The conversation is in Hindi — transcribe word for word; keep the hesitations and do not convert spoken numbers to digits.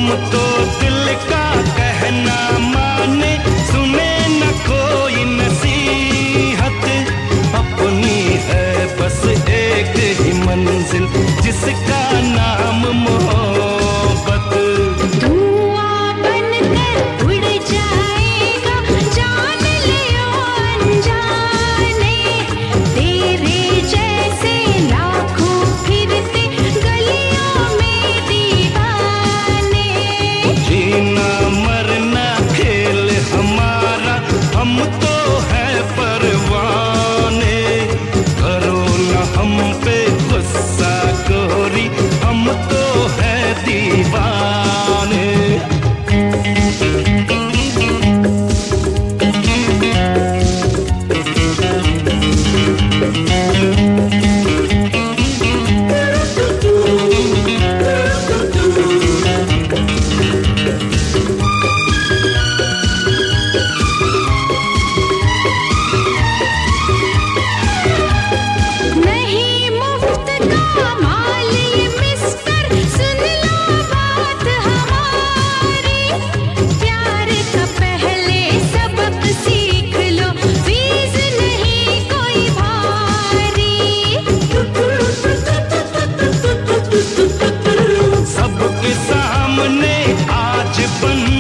तो दिल का कहना माने, सुने न कोई नसीहत। अपनी है बस एक ही मंजिल, जिसका नाम मोहब्बत। धुआं बनकर उड़ जाएगा, जान लियो अनजाने। तेरे जैसे लाखों फिरते गलियों में दीवाने। जीना मरना खेल हमारा, हम तो है परवाने। करो न हम पे गुस्सा गोरी, हम तो है दीवाने। नहीं मुफ्त का माल ये मिस्टर, सुन लो बात हमारी। प्यार का पहले सबक सीख लो, फीस नहीं कोई भारी। सबके सामने आज बन